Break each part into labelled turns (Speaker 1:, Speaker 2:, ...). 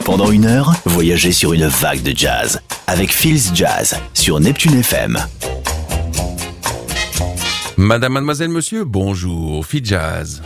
Speaker 1: Pendant 1 heure, voyagez sur une vague de jazz avec Feels Jazz sur Neptune FM.
Speaker 2: Madame, mademoiselle, monsieur, bonjour, Feels Jazz.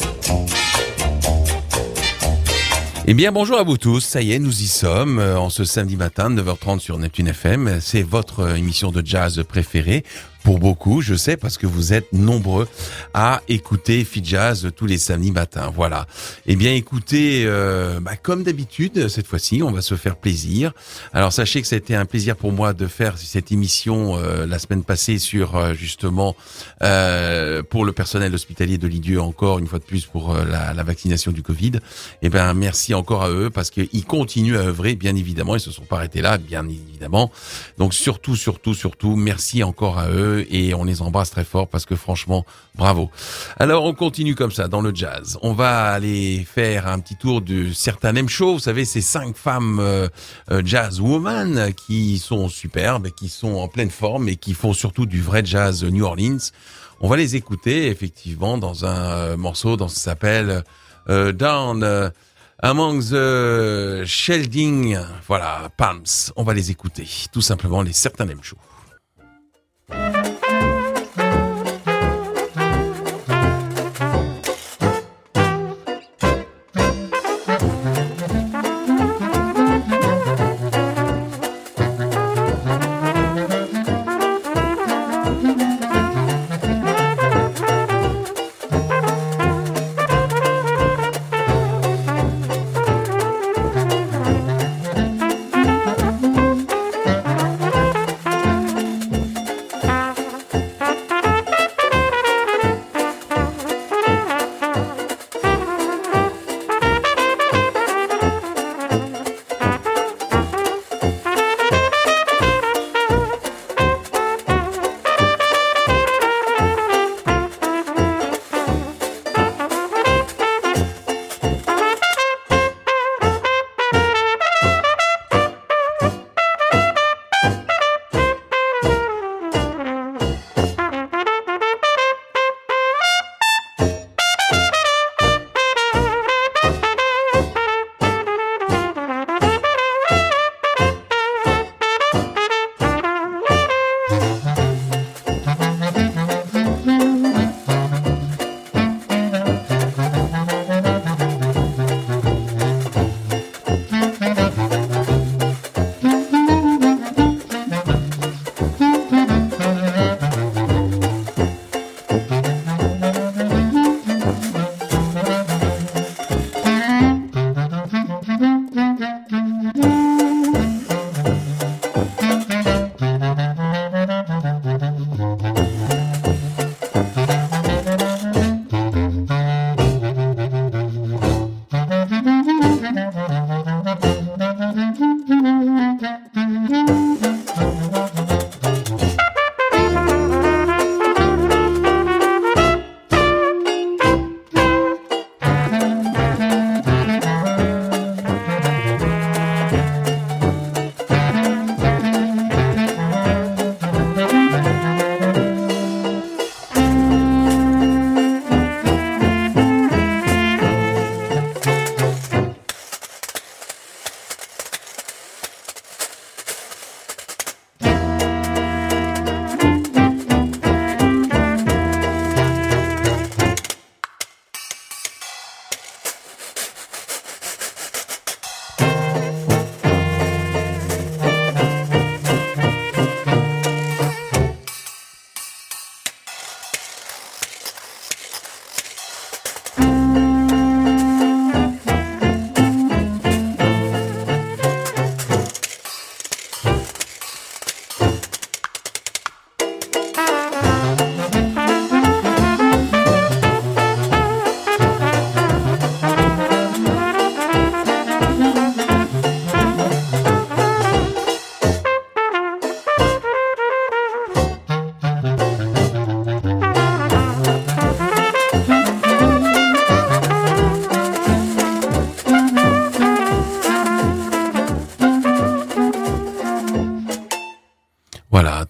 Speaker 2: Eh bien, bonjour à vous tous. Ça y est, nous y sommes en ce samedi matin, 9h30 sur Neptune FM. C'est votre émission de jazz préférée. Pour beaucoup, je sais, parce que vous êtes nombreux à écouter Feels Jazz tous les samedis matins. Voilà. Eh bien, écoutez, comme d'habitude, cette fois-ci, on va se faire plaisir. Alors, sachez que ça a été un plaisir pour moi de faire cette émission la semaine passée sur justement pour le personnel hospitalier de Lisieux, encore une fois de plus pour la vaccination du Covid. Eh bien, merci encore à eux parce qu'ils continuent à œuvrer, bien évidemment. Ils se sont pas arrêtés là, bien évidemment. Donc, surtout, merci encore à eux. Et on les embrasse très fort parce que franchement, bravo. Alors on continue comme ça dans le jazz. On va aller faire un petit tour de certaines shows. Vous savez, ces 5 femmes jazz woman qui sont superbes, qui sont en pleine forme et qui font surtout du vrai jazz New Orleans. On va les écouter effectivement dans un morceau qui s'appelle Down Among the Shelding, voilà, Palms. On va les écouter, tout simplement les certaines shows.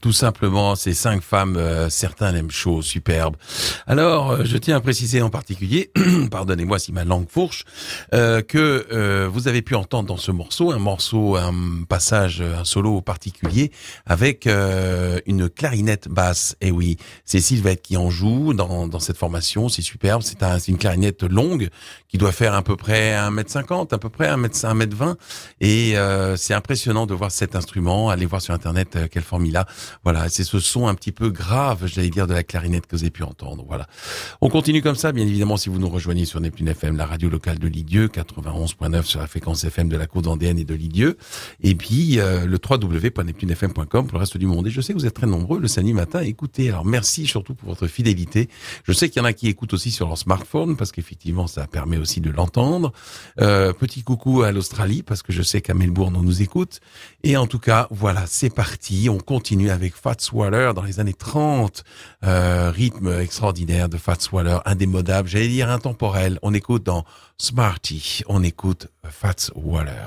Speaker 2: tout simplement ces 5 femmes, certains l'aiment chaud, superbe. Alors, je tiens à préciser en particulier, pardonnez-moi si ma langue fourche, que vous avez pu entendre dans ce morceau, un passage, un solo particulier avec une clarinette basse. Et oui, c'est Sylvette qui en joue dans cette formation, c'est superbe, c'est une clarinette longue qui doit faire à peu près 1m50, à peu près 1m20, et c'est impressionnant de voir cet instrument. Allez voir sur internet quelle forme il a. Voilà, c'est ce son un petit peu grave, j'allais dire, de la clarinette que vous avez pu entendre. Voilà. On continue comme ça, bien évidemment, si vous nous rejoignez sur Neptune FM, la radio locale de Lisieux, 91.9 sur la fréquence FM de la Côte vendéenne et de Lisieux, et puis le www.neptunefm.com pour le reste du monde. Et je sais que vous êtes très nombreux le samedi matin à écouter. Alors merci surtout pour votre fidélité. Je sais qu'il y en a qui écoutent aussi sur leur smartphone, parce qu'effectivement, ça permet aussi de l'entendre. Petit coucou à l'Australie, parce que je sais qu'à Melbourne, on nous écoute. Et en tout cas, voilà, c'est parti. On continue avec Fats Waller dans les années 30. Rythme extraordinaire de Fats Waller, indémodable, j'allais dire intemporel. On écoute dans Smarty, on écoute Fats Waller.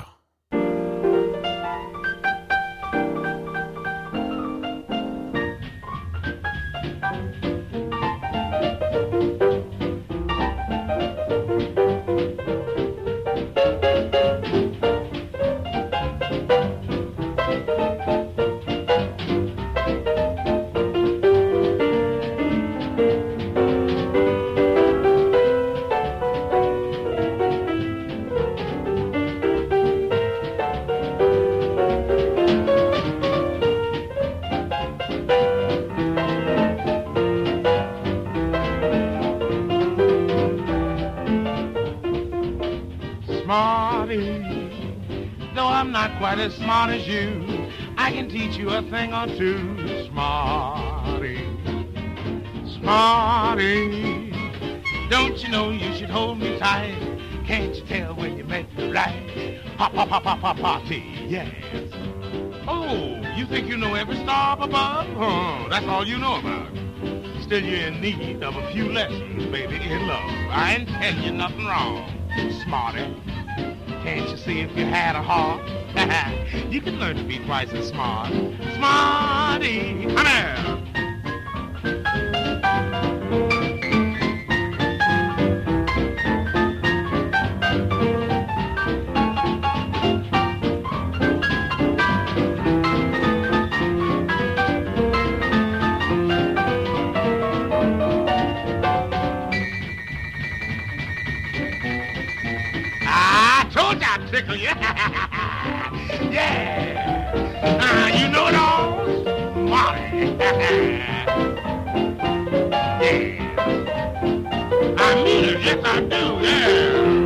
Speaker 3: Quite as smart as you, I can teach you a thing or two. Smarty, Smarty, don't you know you should hold me tight? Can't you tell when you make me right? Hop, hop, hop, hop, hop, party, yes. Oh, you think you know every star up above? Oh, that's all you know about. Still you're in need of a few lessons, baby, in love. I ain't telling you nothing wrong, Smarty. Can't you see if you had a heart? You can learn to be twice as smart. Smarty, come here. I told you I'd tickle you. Yeah. You know it all, Smarty. Yeah. I mean it, yes I do, yeah.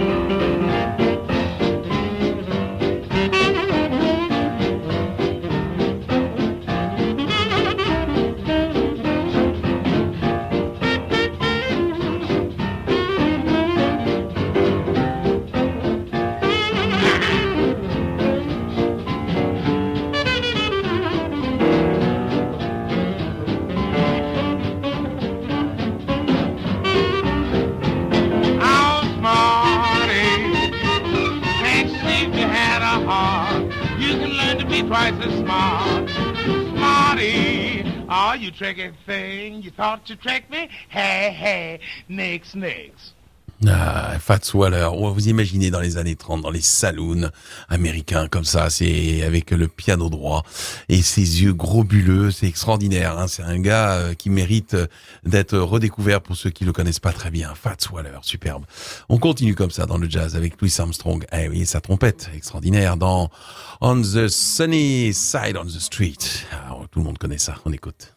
Speaker 3: Twice as smart, Smarty. Oh, you tricky thing, you thought you tricked me? Hey, hey, nix, nix.
Speaker 2: Ah, Fats Waller, vous imaginez dans les années 30, dans les saloons américains comme ça, c'est avec le piano droit et ses yeux globuleux, c'est extraordinaire. Hein, c'est un gars qui mérite d'être redécouvert pour ceux qui le connaissent pas très bien. Fats Waller, superbe. On continue comme ça dans le jazz avec Louis Armstrong. Eh oui, sa trompette, extraordinaire dans On the Sunny Side on the Street. Alors, tout le monde connaît ça, on écoute.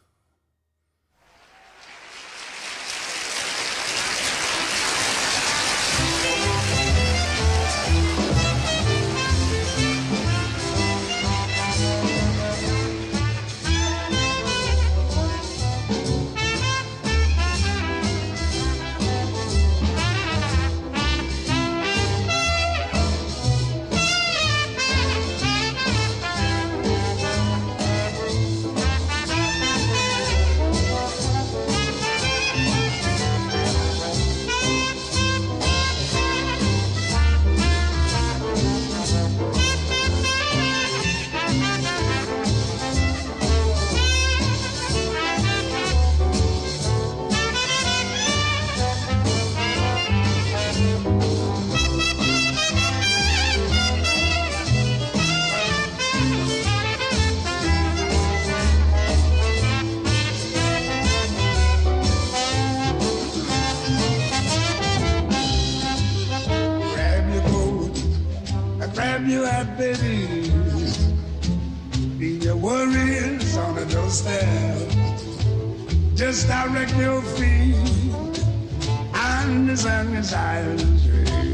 Speaker 4: have you at, baby? Leave your worries on the doorstep. Just direct your feet on the sun's island tree.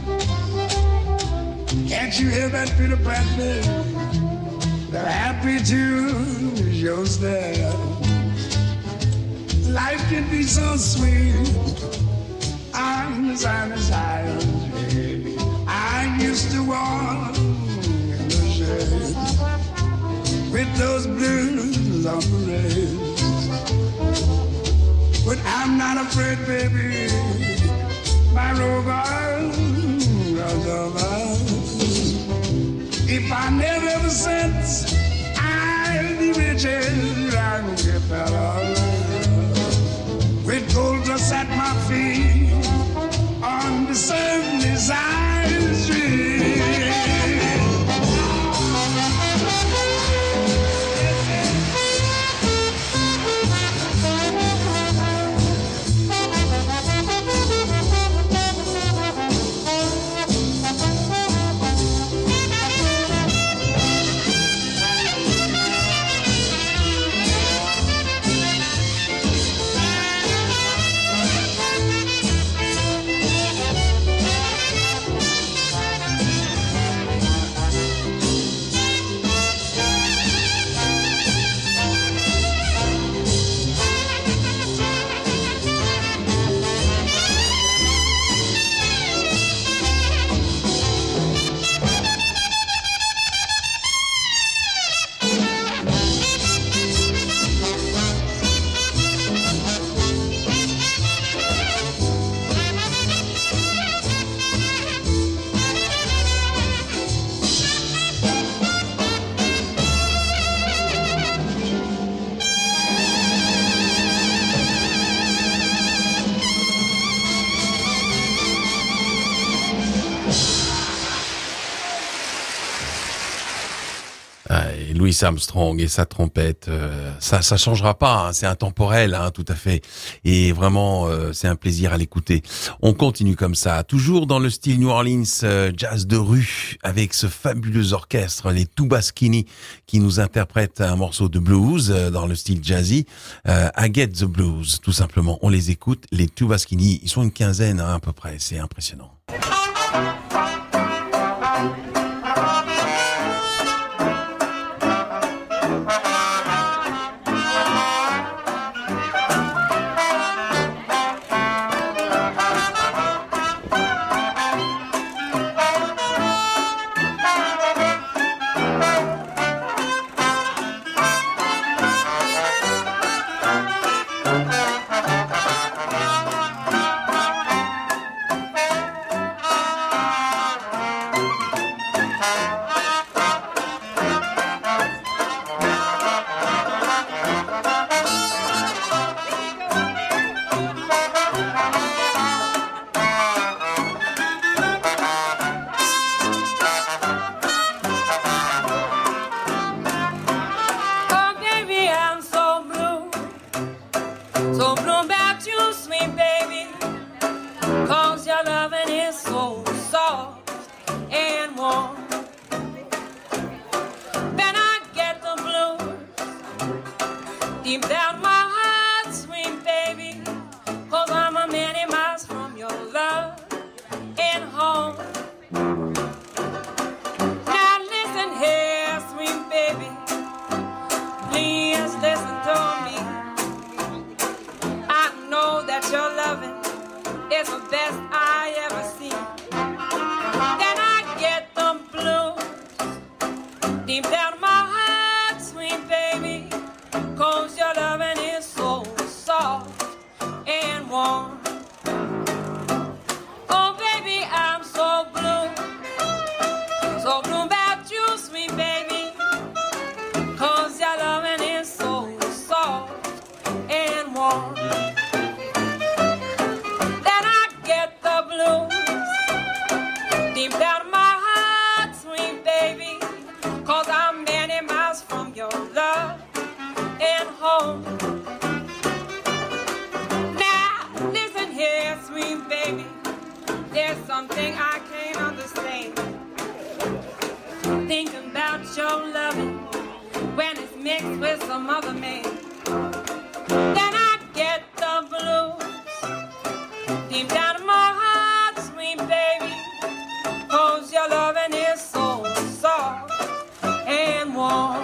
Speaker 4: Can't you hear that Peter Pan, baby? The happy tune is your step. Life can be so sweet on the sun's island tree. I used to walk in the shade with those blues on parade. But I'm not afraid, baby. My rover runs over. If I never ever since, I'll be rich and Rockefeller. With gold dust at my feet on the sunny island street.
Speaker 2: Louis Armstrong et sa trompette, ça changera pas, hein, c'est intemporel, hein, tout à fait. Et vraiment, c'est un plaisir à l'écouter. On continue comme ça, toujours dans le style New Orleans, jazz de rue, avec ce fabuleux orchestre, les Tubaskini, qui nous interprètent un morceau de blues dans le style jazzy. I Get the Blues, tout simplement. On les écoute, les Tubaskini. Ils sont une quinzaine, hein, à peu près. C'est impressionnant.
Speaker 5: There's something I can't understand. with some other man, then I get the blues. Deep down in my heart, sweet baby, 'cause your loving is so soft and warm.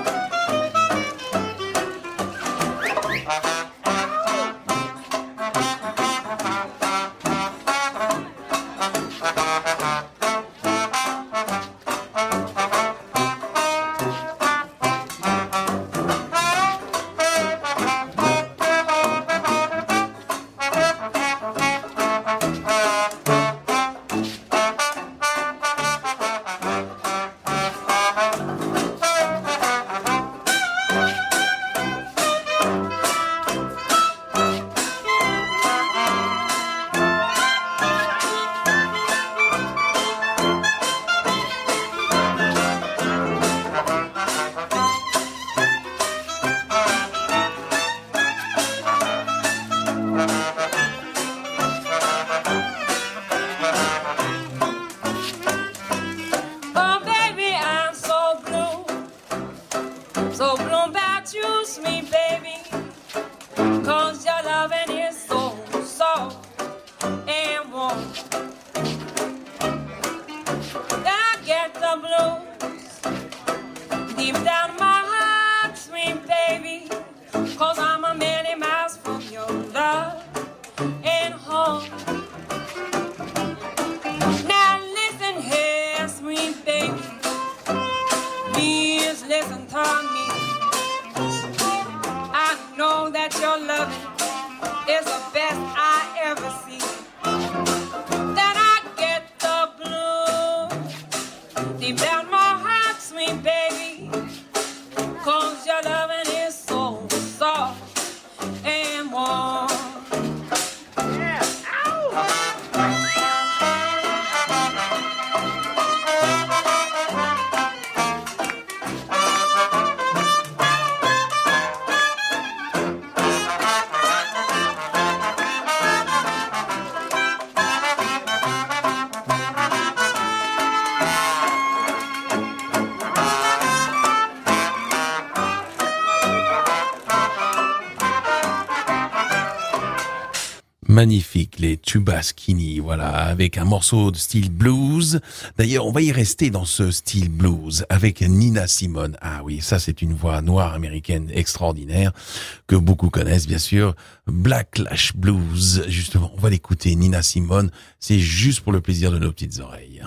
Speaker 2: Magnifique, les Tubaskini, voilà, avec un morceau de style blues. D'ailleurs, on va y rester dans ce style blues avec Nina Simone. Ah oui, ça c'est une voix noire américaine extraordinaire que beaucoup connaissent bien sûr. Blacklash Blues, justement, on va l'écouter. Nina Simone, c'est juste pour le plaisir de nos petites oreilles.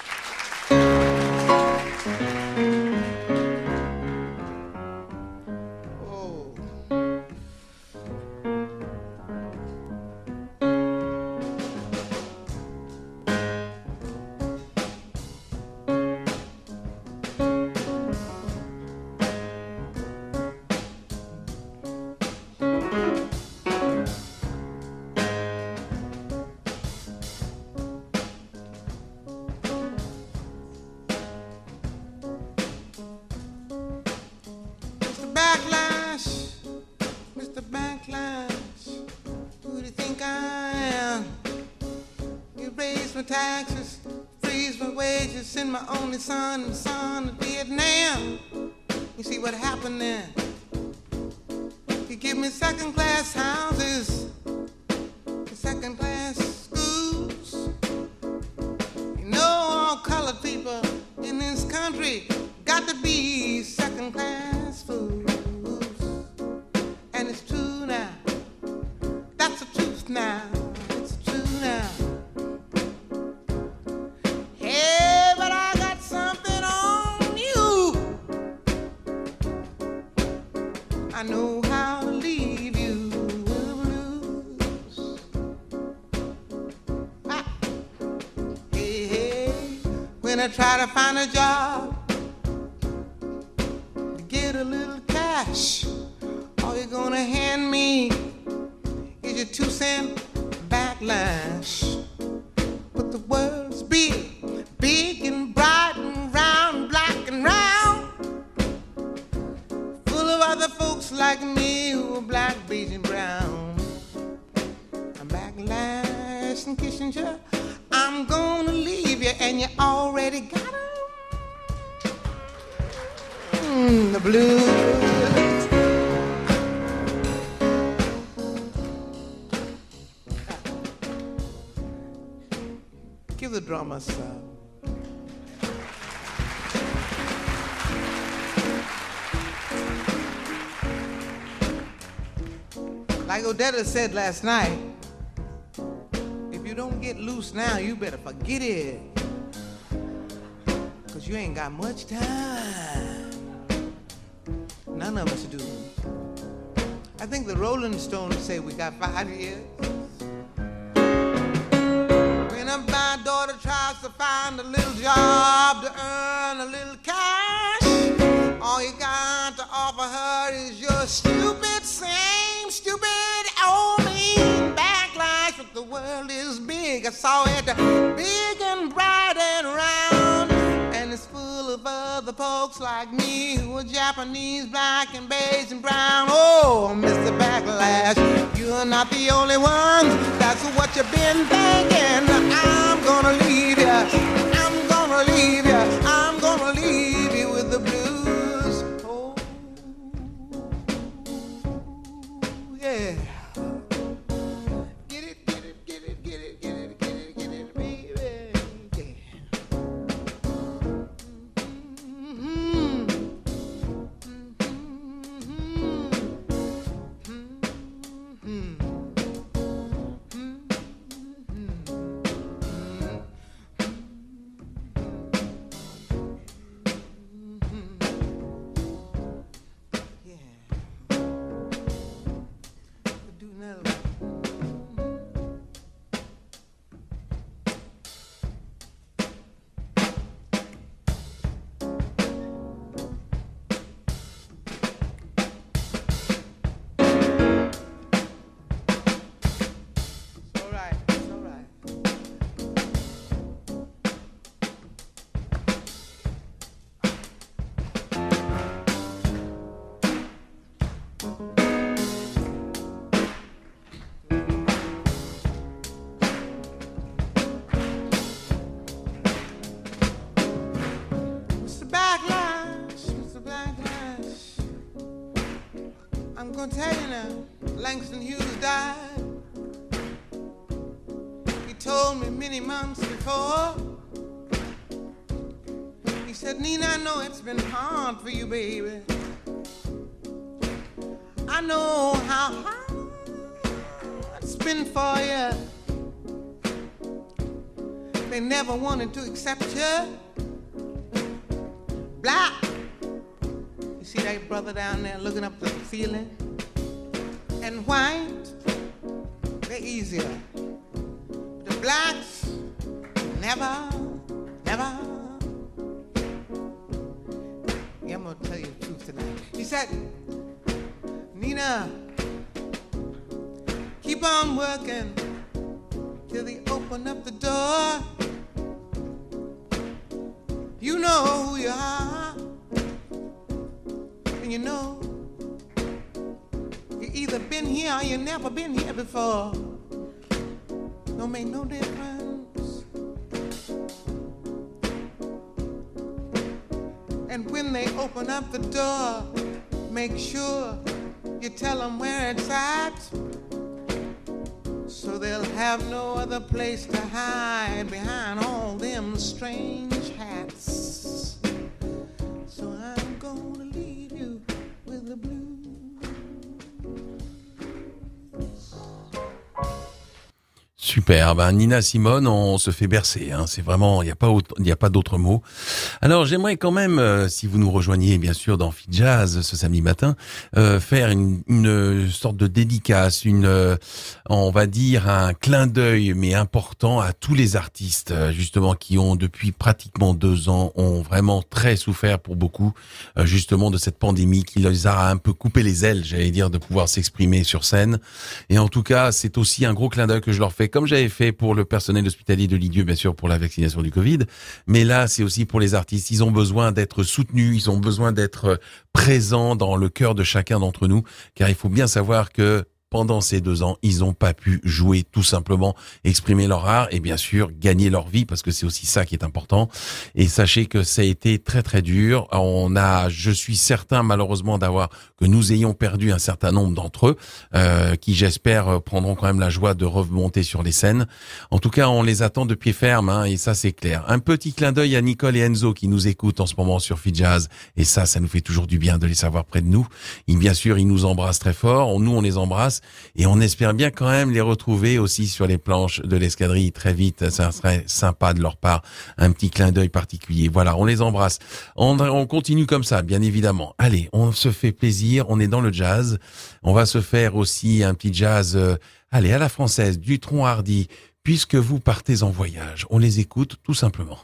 Speaker 6: Son of Vietnam. You see what happened there? You give me second-class houses, second-class schools. You know all colored people in this country got to be second-class fools. And it's true now. That's the truth now. It's true now. I know how to leave you with the blues. Ah. Hey, hey, when I try to find a job to get a little cash, all you're gonna hand me is your 2-cent backlash. But the world's big, big and bright and round, black and round, full of other folks like me who are black, beige and brown. I'm Backlash and Kissinger, I'm gonna leave you and you already got 'em. The blues. drummer, son. Like Odetta said last night, if you don't get loose now, you better forget it. 'Cause you ain't got much time. None of us do. I think the Rolling Stones say we got 5 years. When my daughter tries to find a little job to earn a little cash, all you got to offer her is your stupid, same stupid, old mean backlash. But the world is big, I saw it big and bright and round, and it's full of other folks like me who are Japanese, black and beige and brown. Oh, Mr. Backlash, you're not the only one. That's what you've been thinking. I'm gonna leave you. I'm gonna leave you. I'm gonna leave you with the blues. Oh, yeah. Get it, get it, get it, get it, get it, get it, get it, baby. Yeah. Do another one. It's all right. It's all right. Mr. Backlash, Mr. Backlash, I'm gonna tell you now, Langston Hughes died. He told me many months before. He said, Nina, I know it's been hard for you, baby. I know how hard it's been for you. They never wanted to accept you. Black. You see that brother down there looking up to the ceiling? And white, they're easier. The blacks, never, never. Yeah, I'm gonna tell you the truth tonight. He said, Nina, keep on working till they open up the door. You know who you are, and you know you either been here or you never been here before. Don't make no difference. And when they open up the door, make sure you tell them where it's at, so they'll have no other place to hide behind all them strange hats. So I'm gonna leave you with the blues.
Speaker 2: Super, ben Nina Simone, on se fait bercer, hein. C'est vraiment, il y a pas d'autres mots. Alors j'aimerais quand même, si vous nous rejoignez bien sûr dans Fit Jazz ce samedi matin, faire une sorte de dédicace, on va dire un clin d'œil mais important à tous les artistes justement qui ont depuis pratiquement 2 ans ont vraiment très souffert pour beaucoup justement de cette pandémie qui les a un peu coupé les ailes, j'allais dire, de pouvoir s'exprimer sur scène. Et en tout cas, c'est aussi un gros clin d'œil que je leur fais, comme j'avais fait pour le personnel hospitalier de Lisieux, bien sûr, pour la vaccination du Covid. Mais là, c'est aussi pour les artistes. Ils ont besoin d'être soutenus, ils ont besoin d'être présents dans le cœur de chacun d'entre nous, car il faut bien savoir que pendant ces 2 ans, ils n'ont pas pu jouer, tout simplement, exprimer leur art et bien sûr gagner leur vie, parce que c'est aussi ça qui est important. Et sachez que ça a été très très dur. Je suis certain malheureusement que nous ayons perdu un certain nombre d'entre eux, qui j'espère prendront quand même la joie de remonter sur les scènes. En tout cas, on les attend de pied ferme, hein, et ça c'est clair. Un petit clin d'œil à Nicole et Enzo qui nous écoutent en ce moment sur Fijazz, et ça nous fait toujours du bien de les savoir près de nous. Et bien sûr, ils nous embrassent très fort, nous on les embrasse, et on espère bien quand même les retrouver aussi sur les planches de l'escadrille très vite. Ça serait sympa de leur part, un petit clin d'œil particulier. Voilà, on les embrasse. On continue comme ça, bien évidemment. Allez, on se fait plaisir, on est dans le jazz. On va se faire aussi un petit jazz, à la française, Dutronc Hardy, puisque vous partez en voyage. On les écoute tout simplement.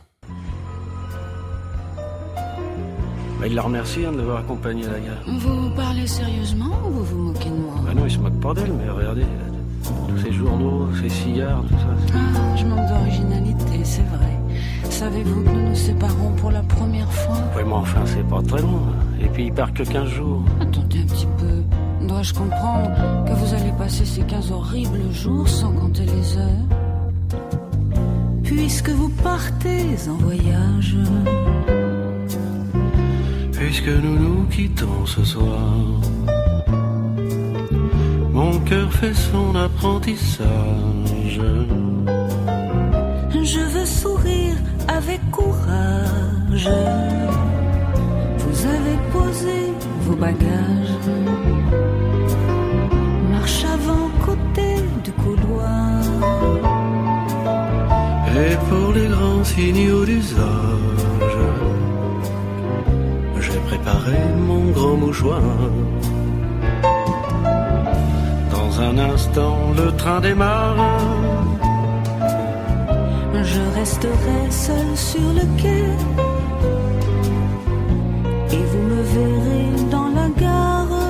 Speaker 7: Il la remercie de l'avoir accompagné à la gare.
Speaker 8: Vous parlez sérieusement ou vous vous moquez de moi?
Speaker 7: Non, il se moque pas d'elle, mais regardez, tous ces journaux, ces cigares, tout ça.
Speaker 8: Ah, je manque d'originalité, c'est vrai. Savez-vous que nous nous séparons pour la première fois?
Speaker 7: Oui, mais enfin, c'est pas très loin. Et puis, il part que 15 jours.
Speaker 8: Attendez un petit peu. Dois-je comprendre que vous allez passer ces 15 horribles jours sans compter les heures? Puisque vous partez en voyage.
Speaker 7: Puisque nous nous quittons ce soir, mon cœur fait son apprentissage.
Speaker 8: Je veux sourire avec courage. Vous avez posé vos bagages. Marche avant côté du couloir.
Speaker 7: Et pour les grands signaux d'usage, j'ai préparé mon grand mouchoir. Dans un instant, le train démarre.
Speaker 8: Je resterai seul sur le quai. Et vous me verrez dans la gare.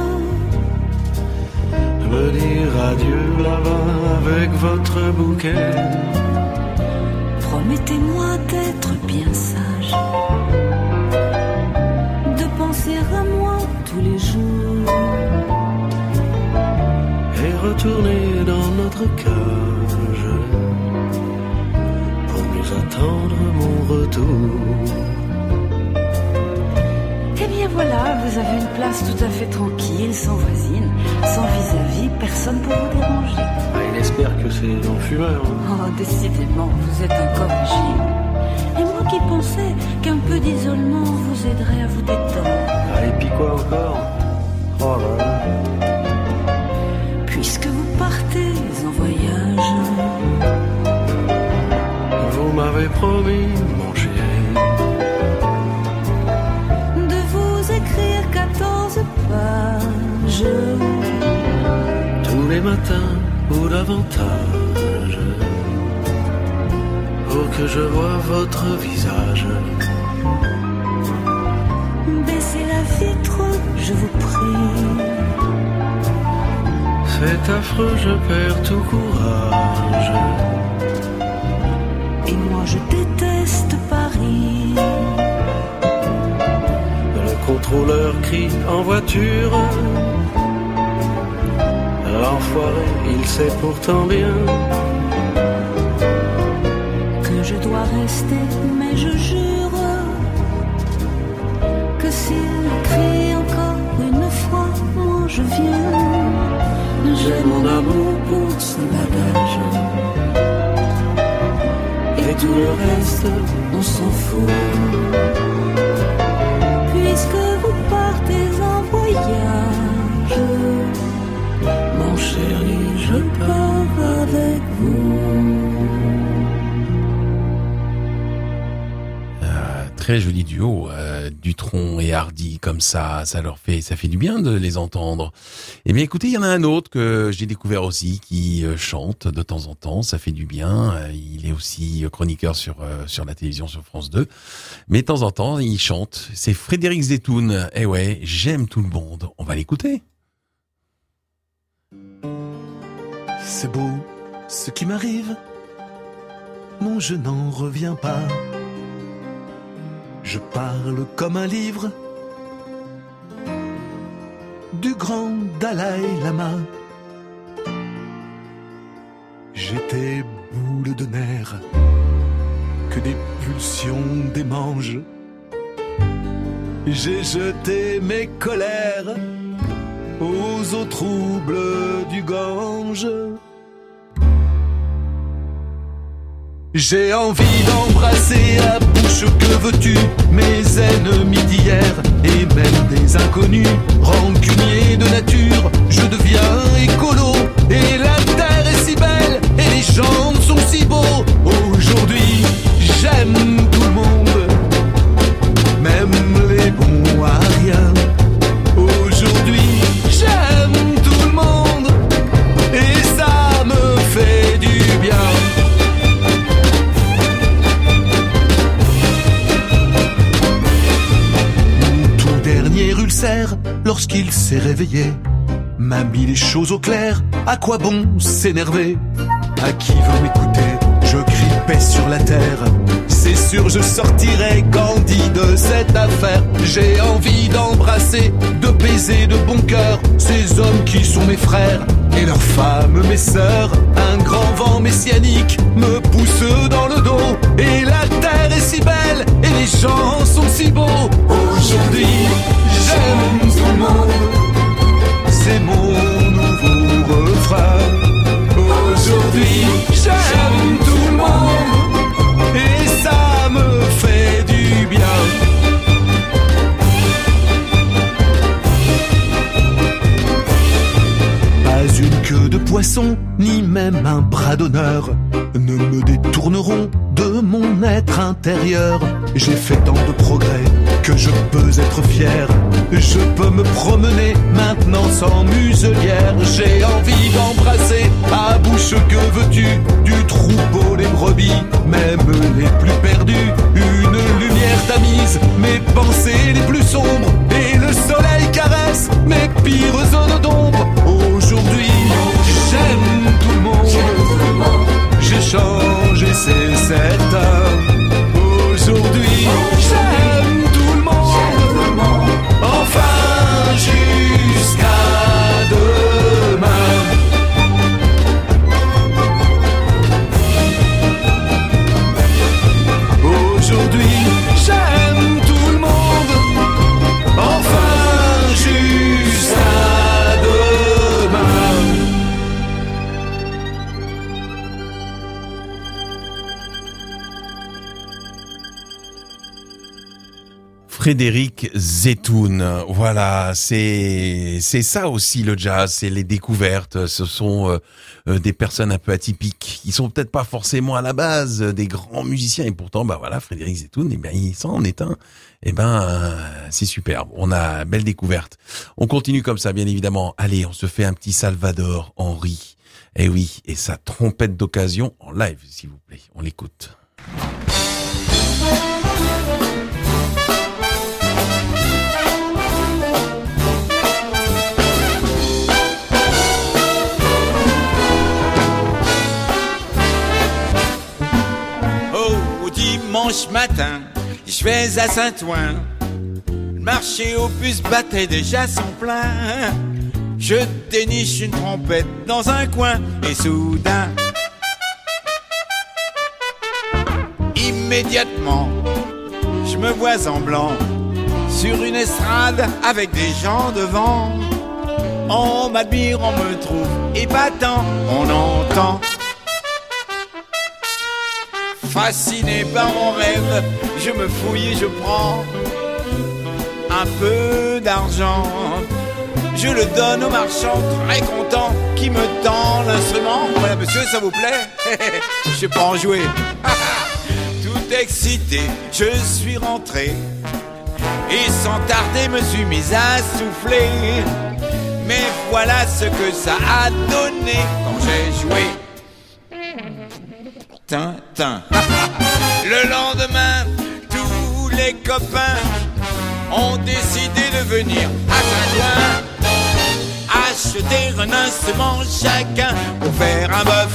Speaker 7: Me dire adieu là-bas avec votre bouquet.
Speaker 8: Promettez-moi d'être bien sage. De penser à moi tous les jours.
Speaker 7: Et retourner dans notre cage. Attendre mon retour.
Speaker 8: Eh bien voilà, vous avez une place tout à fait tranquille, sans voisine, sans vis-à-vis, personne pour vous déranger.
Speaker 7: Il espère que c'est dans le fumeur.
Speaker 8: Oh, décidément, vous êtes un corrigime. Et moi qui pensais qu'un peu d'isolement vous aiderait à vous détendre.
Speaker 7: Et puis quoi encore? Oh là là.
Speaker 8: Puisque vous partez en voyage,
Speaker 7: vous m'avez promis, mon chéri,
Speaker 8: de vous écrire 14 pages
Speaker 7: tous les matins ou davantage, pour que je voie votre visage.
Speaker 8: Baissez la vitre, je vous prie.
Speaker 7: C'est affreux, je perds tout courage.
Speaker 8: Et moi je déteste Paris.
Speaker 7: Le contrôleur crie en voiture. L'enfoiré, il sait pourtant bien
Speaker 8: que je dois rester, mais je jure que s'il crie encore une fois, moi je viens. J'ai mon amour pour ce bagage. Et tout le reste, on s'en fout. Puisque vous partez en voyage, mon chéri, je pars avec vous.
Speaker 2: Très joli duo, Dutronc et Hardy, comme ça fait du bien de les entendre. Eh bien, écoutez, il y en a un autre que j'ai découvert aussi, qui chante de temps en temps, ça fait du bien. Il est aussi chroniqueur sur la télévision, sur France 2. Mais de temps en temps, il chante. C'est Frédéric Zetoun. Eh ouais, j'aime tout le monde. On va l'écouter.
Speaker 9: C'est beau, ce qui m'arrive. Non, je n'en reviens pas. Je parle comme un livre du grand Dalai Lama. j'étais boule de nerfs, que des pulsions démangent. J'ai jeté mes colères aux eaux troubles du Gange. J'ai envie d'embrasser à bouche, que veux-tu, mes ennemis d'hier et même des inconnus, rancuniers de nature, je deviens écolo. Et la terre est si belle et les gens sont si beaux. Aujourd'hui, j'aime tout le monde, même les bons à rien. Aujourd'hui, j'aime tout le monde et ça me fait du bien. Ulcère, lorsqu'il s'est réveillé, m'a mis les choses au clair. À quoi bon s'énerver? À qui veut m'écouter? Je crie paix sur la terre. C'est sûr, je sortirai grandi de cette affaire. J'ai envie d'embrasser, de baiser de bon cœur ces hommes qui sont mes frères et leurs femmes mes sœurs. Un grand vent messianique me pousse dans le dos et la terre est si belle et les gens sont si beaux. Aujourd'hui, j'aime tout le monde, c'est mon nouveau refrain. Aujourd'hui, j'aime tout le monde et ça me fait du bien. Pas une queue de poisson, ni même un bras d'honneur ne me détourneront de mon être intérieur. J'ai fait tant de progrès que je peux être fier. Je peux me promener maintenant sans muselière. J'ai envie d'embrasser à bouche, que veux-tu, du troupeau les brebis, même les plus perdus. Une lumière tamise mes pensées les plus sombres et le soleil caresse mes pires zones d'ombre. Aujourd'hui, j'aime tout le monde. J'ai changé, c'est certain. Aujourd'hui, j'aime tout le monde. Enfin, jusqu'à demain. Aujourd'hui, j'aime tout le monde. Enfin, jusqu'à demain.
Speaker 2: Frédéric Zetoun, voilà, c'est ça aussi le jazz, c'est les découvertes, ce sont des personnes un peu atypiques, qui sont peut-être pas forcément à la base des grands musiciens, et pourtant, bah voilà, Frédéric Zetoun, eh ben, il s'en est un, eh ben, c'est superbe, on a belle découverte. On continue comme ça, bien évidemment, allez, on se fait un petit Salvador Henry, eh oui, et sa trompette d'occasion en live, s'il vous plaît, on l'écoute.
Speaker 10: Dimanche matin, je vais à Saint-Ouen. Le marché aux puces battait déjà son plein. Je déniche une trompette dans un coin et soudain, immédiatement, je me vois en blanc sur une estrade avec des gens devant. On m'admire, on me trouve épatant, on entend. Fasciné par mon rêve, je me fouille et je prends un peu d'argent. Je le donne au marchand très content qui me tend l'instrument. Voilà monsieur, ça vous plaît? Je sais pas en jouer. Tout excité, je suis rentré et sans tarder me suis mis à souffler. Mais voilà ce que ça a donné quand j'ai joué. Tintin. Le lendemain, tous les copains ont décidé de venir à Saint-Ouen acheter un instrument chacun pour faire un bœuf.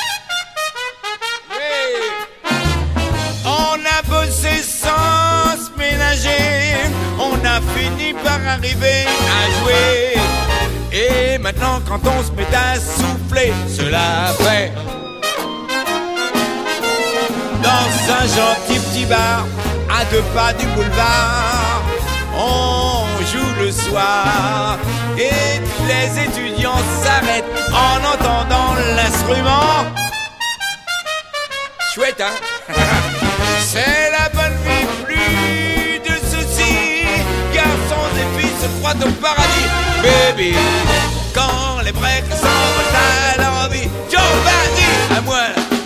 Speaker 10: Oui. On a bossé sans se ménager, on a fini par arriver à jouer. Et maintenant quand on se met à souffler, cela fait dans un gentil petit bar à 2 pas du boulevard. On joue le soir et les étudiants s'arrêtent en entendant l'instrument. Chouette, hein? C'est la bonne vie, plus de soucis. Garçons et filles se croient au paradis. Baby, quand les breaks s'envolent à l'envie, Joe, vas-y, à moi.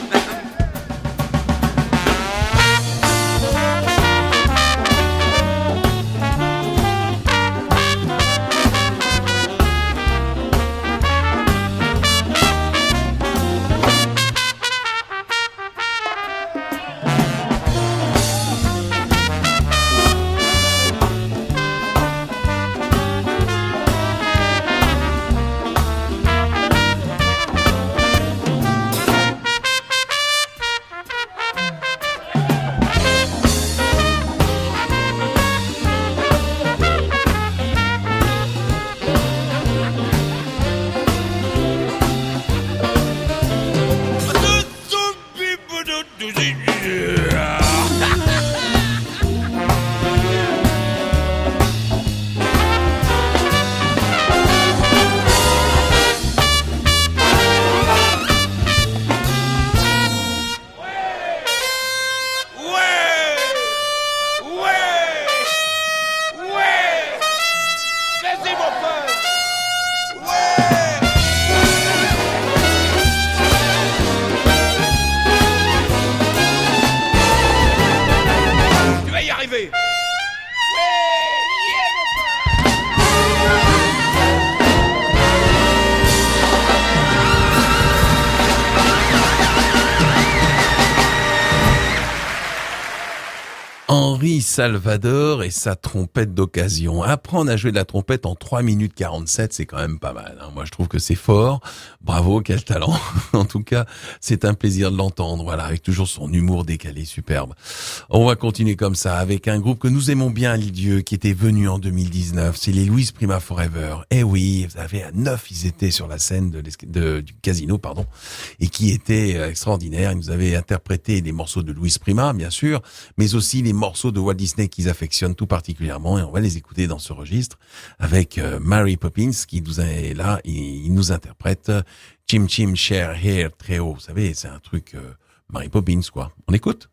Speaker 2: Henri Salvador et sa trompette d'occasion. Apprendre à jouer de la trompette en 3 minutes 47, c'est quand même pas mal, hein. Moi, je trouve que c'est fort. Bravo, quel talent. En tout cas, c'est un plaisir de l'entendre. Voilà, avec toujours son humour décalé, superbe. On va continuer comme ça avec un groupe que nous aimons bien à Lisieux, qui était venu en 2019. C'est les Louis Prima Forever. Eh oui, vous avez à 9, ils étaient sur la scène du casino, pardon, et qui était extraordinaire. Ils nous avaient interprété des morceaux de Louis Prima, bien sûr, mais aussi les morceaux de Walt Disney qu'ils affectionnent tout particulièrement, et on va les écouter dans ce registre avec Mary Poppins qui nous est là, il nous interprète Chim Chim Cher Hair très haut. Vous savez, c'est un truc Mary Poppins, quoi. On écoute?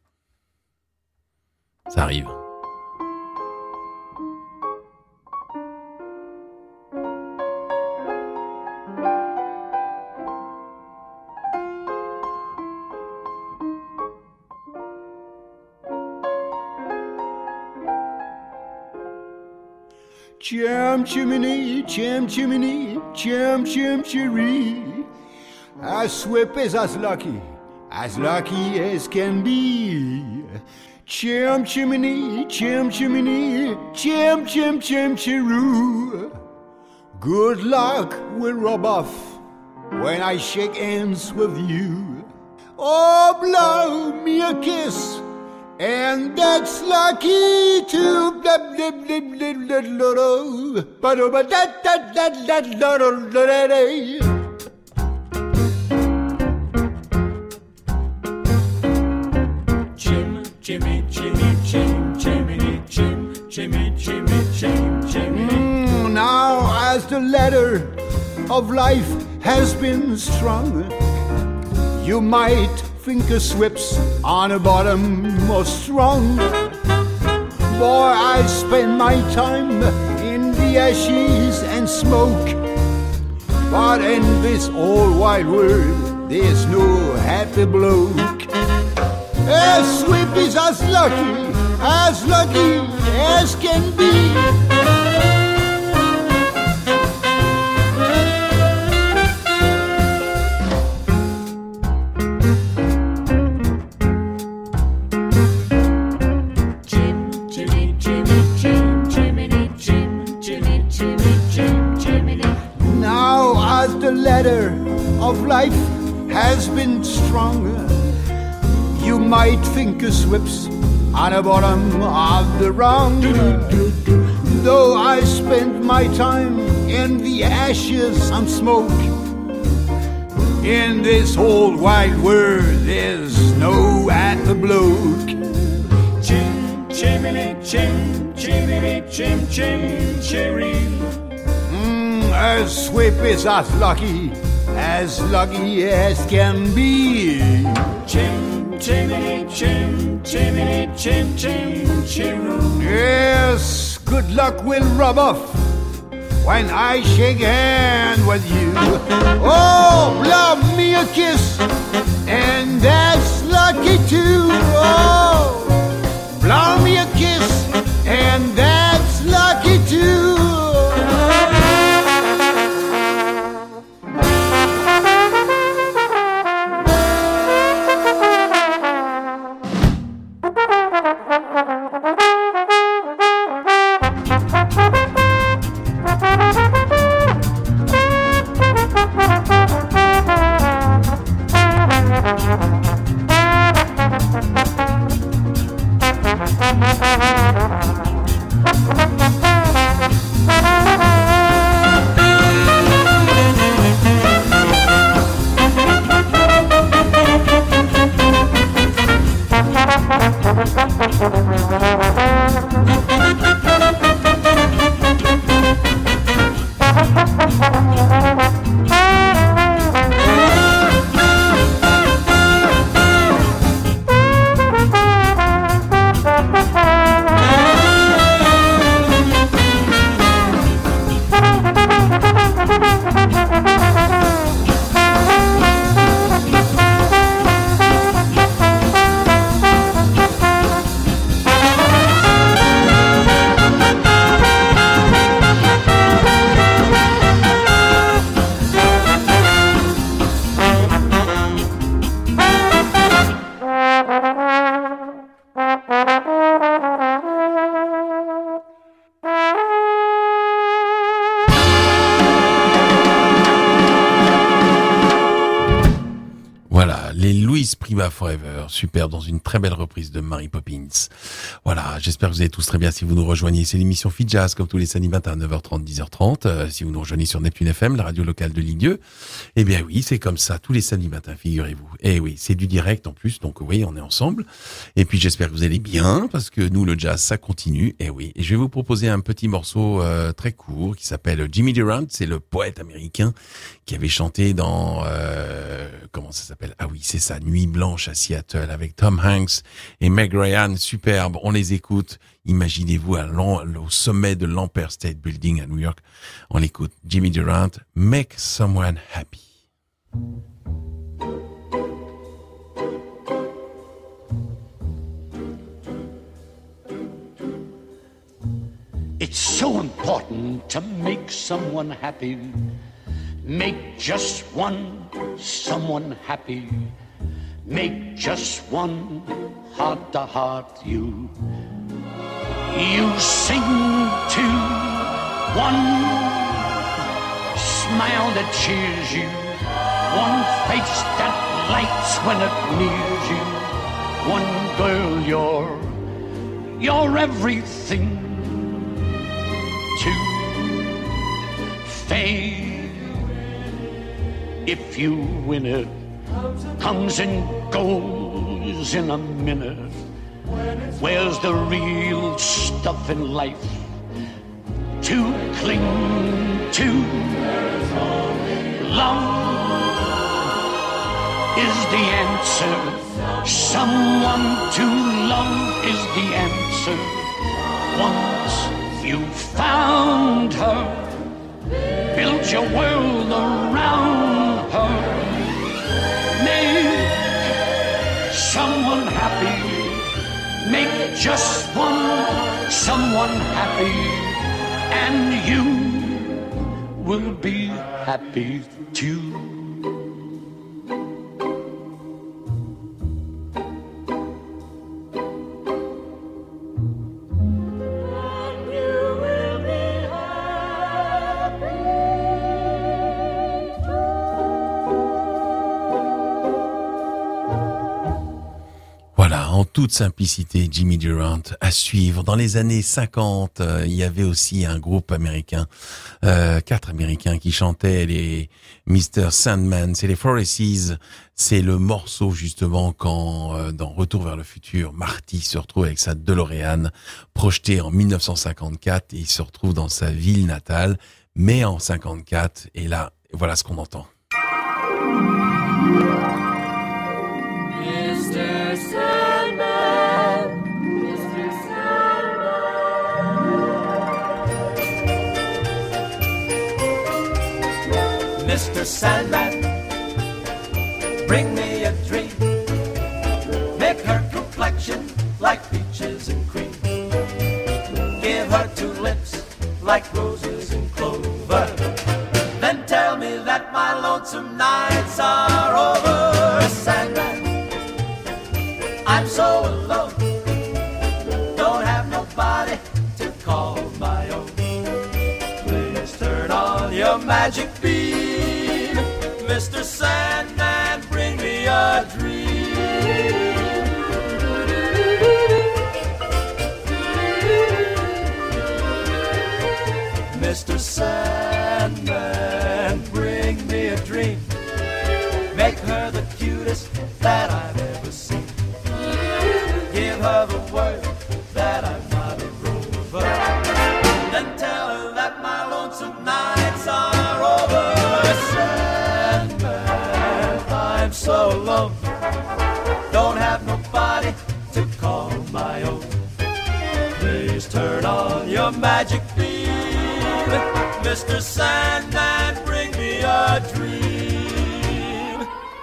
Speaker 2: Ça arrive.
Speaker 11: Chim chimney, chim chimney, chim chim chiree. As swift as lucky as can be. Chim chimney, chim chimney, chim chim chim chiroo. Good luck will rub off when I shake hands with you. Oh, blow me a kiss. And that's lucky too.
Speaker 12: Chim, chimmy, chimmy, chim, chimmy, chim, chimmy, chimmy, chim, chimmy.
Speaker 11: Now, as the ladder of life has been strung, you might finger swips on the bottom of strong. Boy, I spend my time in the ashes and smoke, but in this old wide world there's no happy bloke. As sweet is as lucky as can be. The ladder of life has been stronger. You might finger swips on the bottom of the rung. Though I spend my time in the ashes and smoke, In this whole wide world, there's snow at the bloke.
Speaker 12: Chim, chimney, chim, chimney, chim, chim, cherry.
Speaker 11: Her sweep is as lucky as can be.
Speaker 12: Chim, chimney, chim, chimney, chim, chim, cherry.
Speaker 11: Yes, good luck will rub off when I shake hand with you. Oh, blow me a kiss, and that's lucky too. Oh, blow me a kiss, and that's lucky too.
Speaker 2: Prima Forever, super, dans une très belle reprise de Mary Poppins. Voilà, j'espère que vous allez tous très bien. Si vous nous rejoignez, c'est l'émission Fit Jazz, comme tous les samedis matins à 9h30, 10h30. Si vous nous rejoignez sur Neptune FM, la radio locale de Lisieux, eh bien oui, c'est comme ça, tous les samedis matins, figurez-vous. Eh oui, c'est du direct en plus, donc oui, on est ensemble. Et puis j'espère que vous allez bien, parce que nous, le jazz, ça continue. Eh oui, et je vais vous proposer un petit morceau très court qui s'appelle Jimmy Durant. C'est le poète américain qui avait chanté dans comment ça s'appelle? Ah oui, c'est ça, Nuit blanche à Seattle avec Tom Hanks et Meg Ryan, superbe. On les écoute. Imaginez-vous au sommet de l'Empire State Building à New York. On l'écoute. Jimmy Durant, Make Someone Happy.
Speaker 13: It's so important to make someone happy. Make just one someone happy. Make just one heart-to-heart you. You sing to one smile that cheers you, one face that lights when it nears you, one girl you're everything to. Fame, if you win it, comes and goes in a minute. Where's the real stuff in life to cling to? Love is the answer. Someone to love is the answer. Once you've found her, build your world around her. Make someone happy. Make just one someone happy, and you will be happy too.
Speaker 2: toute simplicité, Jimmy Durant, à suivre. Dans les années 50, il y avait aussi un groupe américain, 4 Américains qui chantaient les Mr. Sandman, c'est les Forests. C'est le morceau justement quand, dans Retour vers le futur, Marty se retrouve avec sa DeLorean projetée en 1954 et il se retrouve dans sa ville natale, mais en 54. Et là, voilà ce qu'on entend.
Speaker 5: Mr. Sandman, Mr. Sandman.
Speaker 14: Mr. Sandman, bring me a dream. Make her complexion like peaches and cream. Give her 2 lips like roses and clover. Then tell me that my lonesome nights are over. Sandman, I'm so alone. Don't have nobody to call my own. Please turn on your magic beam. Mr. Sandman, bring me a dream. Mr. Sandman, bring me a dream. Make her the cutest that I've ever seen. Give her the word that I'm not a rover. Then tell her that my lonesome nights are over. Sandman, I'm so alone. Don't have nobody to call my own. Please turn on your magic beam. Mr. Sandman, bring me a dream.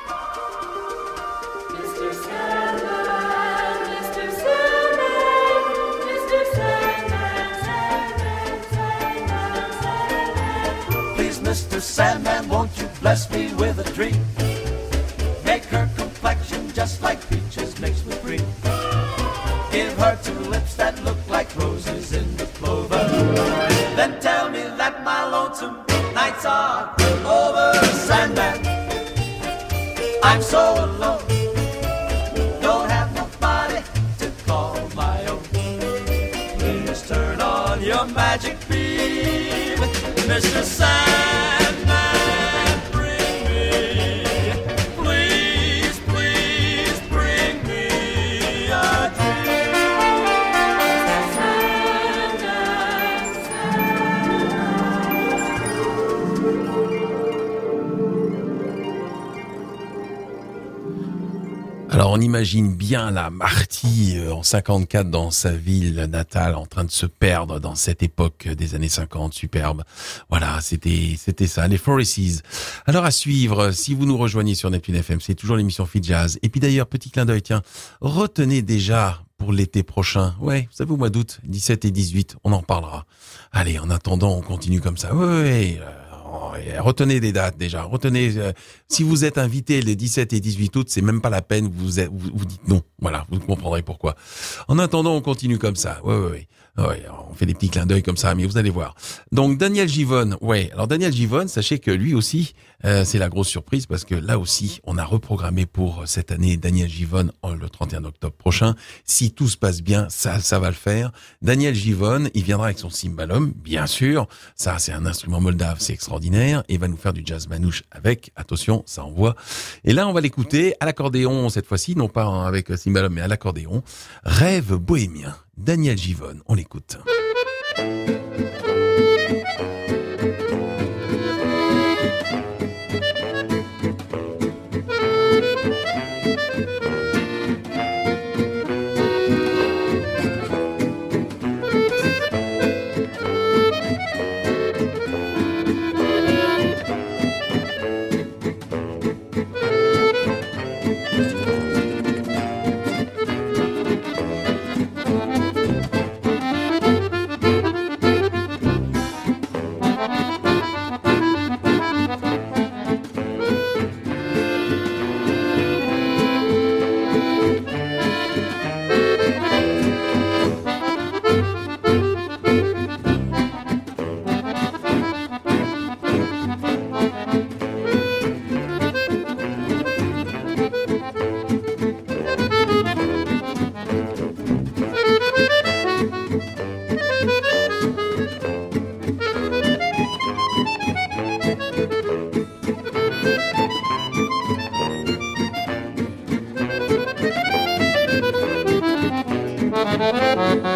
Speaker 5: Mr. Sandman, Mr. Sandman, Mr. Sandman, Sandman, Sandman, Sandman.
Speaker 14: Please, Mr. Sandman, won't you bless me with a dream? Make her complexion just like peaches mixed with cream. Give her 2 lips that look like roses in the clover. Then tell me that my lonesome nights are over. Sandman, I'm so alone. Don't have nobody to call my own. Please turn on your magic beam. Mr. Sandman, bring me, please, please bring me a dream.
Speaker 2: Alors on imagine bien la Marty en 54 dans sa ville natale en train de se perdre dans cette époque des années 50 superbe. Voilà, c'était ça, les Forests. Alors à suivre, si vous nous rejoignez sur Neptune FM, c'est toujours l'émission Fit Jazz. Et puis d'ailleurs, petit clin d'œil, tiens, retenez déjà pour l'été prochain. Ouais, vous savez au mois d'août, 17 et 18, on en reparlera. Allez, en attendant, on continue comme ça. Ouais. Retenez des dates déjà. Retenez. Si vous êtes invité les 17 et 18 août, c'est même pas la peine. Vous dites non. Voilà, vous comprendrez pourquoi. En attendant, on continue comme ça. Ouais. On fait des petits clins d'œil comme ça, mais vous allez voir. Donc Daniel Givone. Ouais. Alors Daniel Givone, sachez que lui aussi, c'est la grosse surprise parce que là aussi, on a reprogrammé pour cette année Daniel Givone le 31 octobre prochain. Si tout se passe bien, ça va le faire. Daniel Givone, il viendra avec son cymbalum, bien sûr. Ça, c'est un instrument moldave, c'est extraordinaire. Et va nous faire du jazz manouche avec. Attention, ça envoie. Et là, on va l'écouter à l'accordéon cette fois-ci, non pas avec cymbalum, mais à l'accordéon. Rêve bohémien. Daniel Givone, on l'écoute.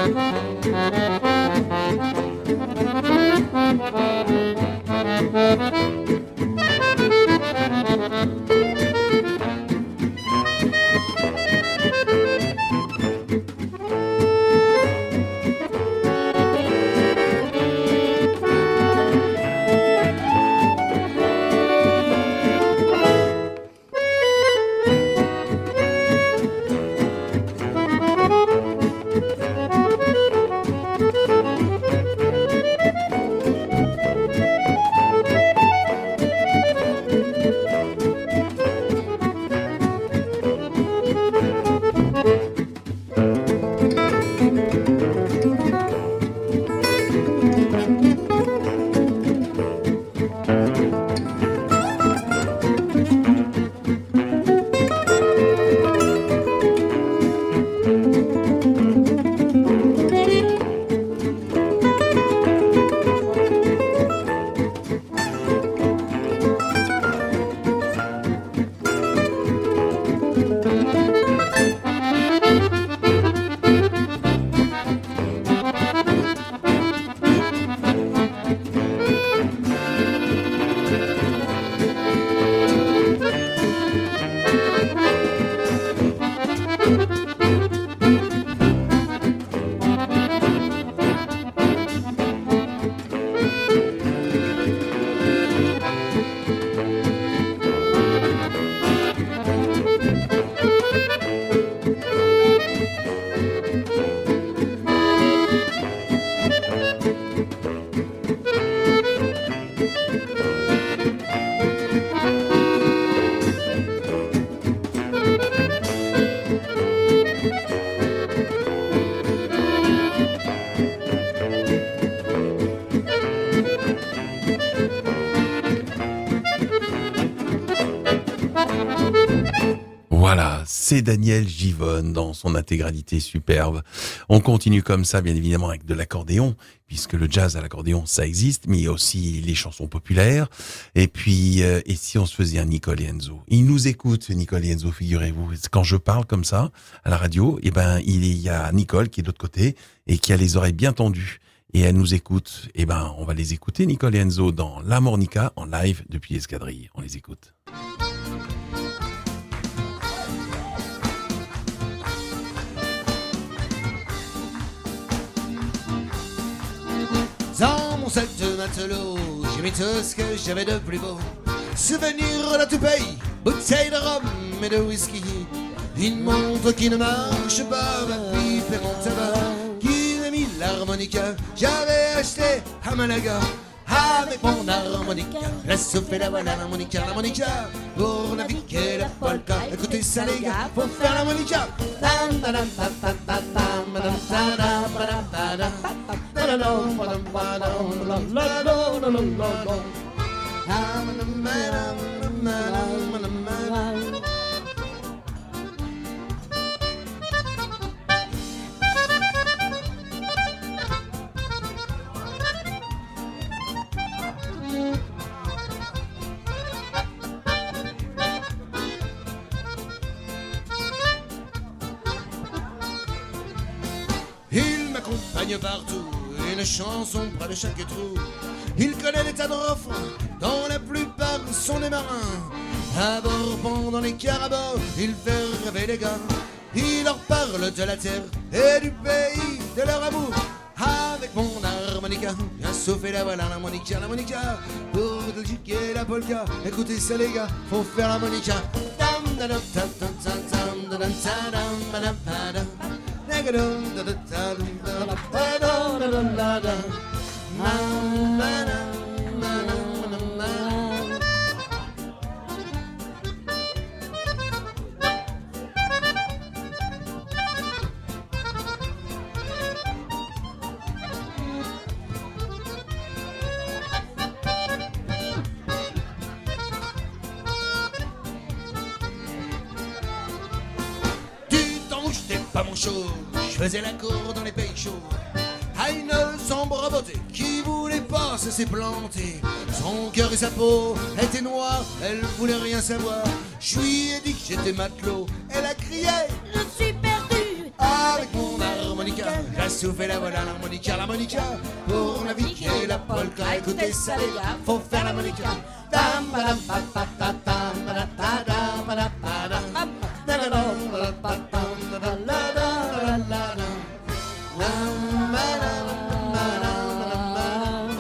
Speaker 2: Voilà, c'est Daniel Givonne dans son intégralité superbe. On continue comme ça, bien évidemment, avec de l'accordéon, puisque le jazz à l'accordéon, ça existe, mais il y a aussi les chansons populaires. Et puis, et si on se faisait un Nicole et Enzo? Il nous écoute, Nicole et Enzo, figurez-vous. Quand je parle comme ça, à la radio, eh ben, il y a Nicole qui est de l'autre côté et qui a les oreilles bien tendues. Et elle nous écoute. Eh ben, on va les écouter, Nicole et Enzo, dans La Mornica, en live depuis Escadrille. On les écoute.
Speaker 15: Dans mon sac de matelot, j'ai mis tout ce que j'avais de plus beau. Souvenirs de tout pays, bouteilles de rhum et de whisky. Une montre qui ne marche pas, ma pipe et mon tabac. Qui m'a mis l'harmonica, j'avais acheté à Malaga. Avec mon harmonica, la souffle et la voilà l'harmonica, pour naviguer la polka. Écoutez ça les gars, pour faire l'harmonica. Il m'accompagne partout, une chanson près de chaque trou. Il connaît les tas de refrains, dont la plupart sont des marins. À bord pendant les carabins, il fait rêver les gars. Il leur parle de la terre et du pays de leur amour. Avec mon harmonica, bien soufflé la voilà l'harmonica, pour Belgique la polka. Écoutez ça les gars, faut faire l'harmonica. Pas mon show, je faisais la cour dans les pays chauds à une sombre beauté qui voulait pas se s'est plantée. Son cœur et sa peau étaient noirs, elle voulait rien savoir. Je lui ai dit que j'étais matelot, elle a crié
Speaker 16: je suis perdu.
Speaker 15: Avec mon harmonica, j'ai soufflé la voix à l'harmonica, l'harmonica. Pour naviguer la polka, écoutez ça les gars, faut faire l'harmonica. Dam, badam, ba, ba, ba, dam, ba, da, da, ba, da, ba, da. Da, da, da, ba, ba, dam, da, da, la, da, la, la, la. Lam, ba, dam, ba, dam, ba, dam, ba.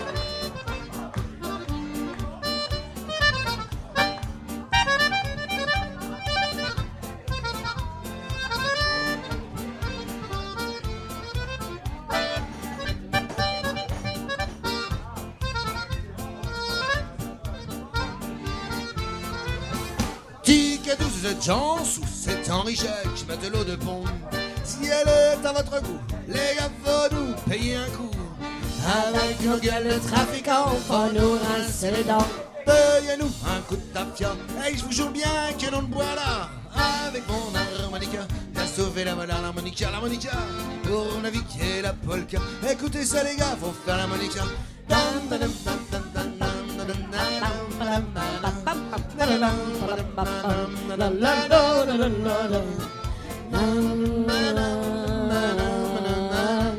Speaker 15: Ticket 12 Jean sous cet Henri Jacques, matelot de pont. Si elle est à votre goût, les gars, faut nous payer un coup. Avec nos gueules de trafiquants, faut nous rincer les dents. Payez-nous un coup de tafia, et je vous jure bien que l'on ne boit là. Avec mon harmonica, j'ai sauvé la voix à l'harmonica, l'harmonica. Pour naviguer la polka, écoutez ça les gars, faut faire l'harmonica. Dam, badam, dam, dam, dam, dam, dam, dam, badam, badam, bam, bam, badam, badam, bam, bam, la, la, la, la, la, la, la. Dam, badam, badam, badam.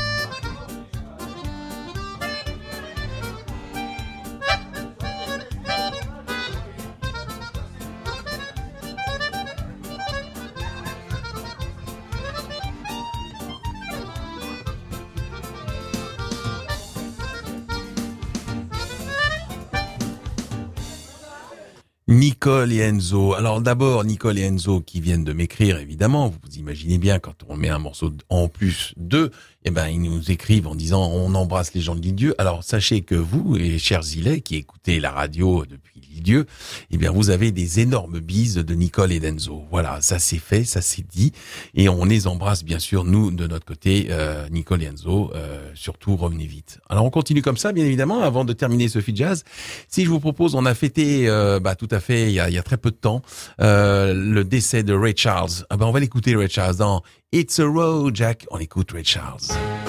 Speaker 2: Nicole et Enzo. Alors d'abord, Nicole et Enzo qui viennent de m'écrire, évidemment. Vous imaginez bien, quand on met un morceau en plus d'eux, eh ben, ils nous écrivent en disant « on embrasse les gens de l'Île-Dieu ». Alors sachez que vous, les chers Îlets, qui écoutez la radio depuis l'Île-Dieu, eh bien, vous avez des énormes bises de Nicole et d'Enzo. Voilà, ça c'est fait, ça c'est dit. Et on les embrasse, bien sûr, nous, de notre côté, Nicole et Enzo. Surtout, revenez vite. Alors on continue comme ça, bien évidemment, avant de terminer ce Fit Jazz. Si je vous propose, on a fêté, tout à fait, il y a très peu de temps, le décès de Ray Charles. Ah ben, on va l'écouter, Ray Charles, dans It's a Road, Jack. On écoute Ray Charles.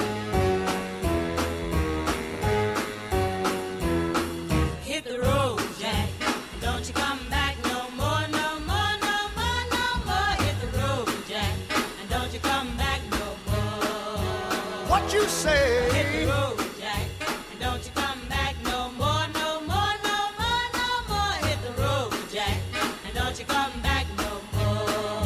Speaker 5: Hit the road, Jack. Don't you come back no more, no more, no more, no more. Hit the road, Jack. And don't you come back no more.
Speaker 15: What you say?
Speaker 5: Hit the road, Jack. And don't you come back no more, no more, no more, no more. Hit the road, Jack. And don't you come back no more.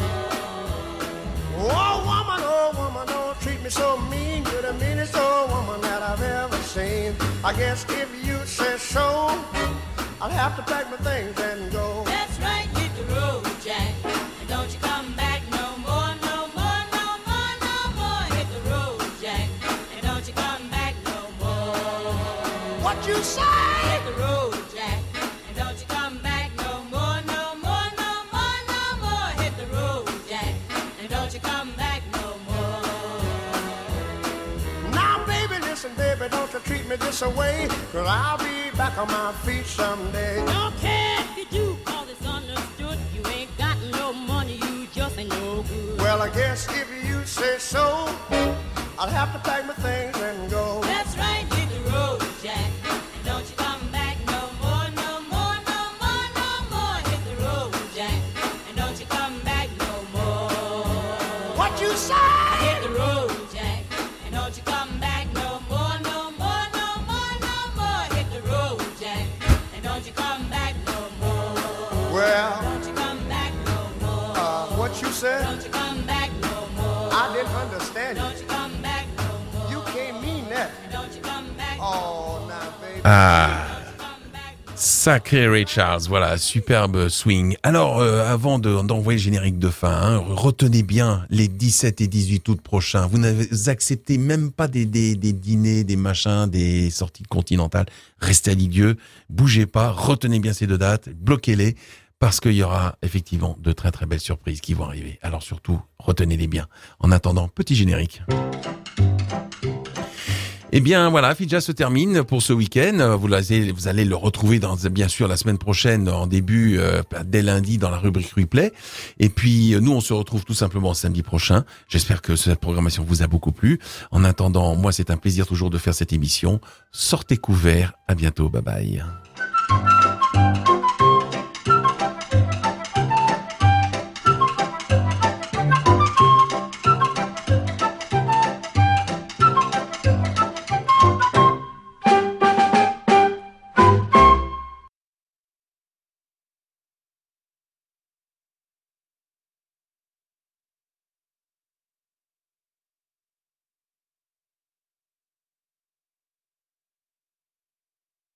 Speaker 15: Oh woman, don't treat me so mean. You're the meanest old woman that I've ever seen. I guess if you say so, I'll have to pack my things and go.
Speaker 5: That's right, hit the road, Jack. And don't you come back no more, no more, no more, no more. Hit the road, Jack. And don't you come back no more.
Speaker 15: What you say?
Speaker 5: Hit the road, Jack. And don't you come back no more, no more, no more, no more. Hit the road, Jack. And don't you come back no more.
Speaker 15: Now baby, listen baby, don't you treat me this away, 'cause I'll be back on my feet someday.
Speaker 5: Don't care if you do, 'cause it's understood. You ain't got no money, you just ain't no good.
Speaker 15: Well, I guess if you say so, I'll have to pack my things and go.
Speaker 5: That's right, hit the road, Jack. And don't you come back no more, no more, no more, no more. Hit the road, Jack. And don't you come back no more.
Speaker 15: What you say?
Speaker 5: Hit the road, Jack. And don't you come back no more, no more, no more, no more. Hit the road, Jack. And don't you come back no more.
Speaker 15: Well,
Speaker 5: Don't you come back no more.
Speaker 15: what you said?
Speaker 5: Don't you come back no more.
Speaker 15: I didn't understand
Speaker 5: Don't you come back no more.
Speaker 15: you. You can't mean that.
Speaker 5: Don't you come back.
Speaker 15: Oh, now baby.
Speaker 2: Ah, sacré Ray Charles, voilà, superbe swing. Alors, avant d'envoyer le générique de fin, retenez bien les 17 et 18 août prochains. Vous n'avez accepté même pas des dîners, des machins, des sorties continentales. Restez à l'Île-Dieu, bougez pas, retenez bien ces deux dates, bloquez-les, parce qu'il y aura effectivement de très très belles surprises qui vont arriver. Alors surtout, retenez-les bien. En attendant, petit générique. Eh bien voilà, Fit Jazz se termine pour ce week-end. Vous allez le retrouver bien sûr la semaine prochaine en début, dès lundi dans la rubrique replay. Et puis nous on se retrouve tout simplement samedi prochain. J'espère que cette programmation vous a beaucoup plu. En attendant, moi c'est un plaisir toujours de faire cette émission. Sortez couverts, à bientôt, bye bye.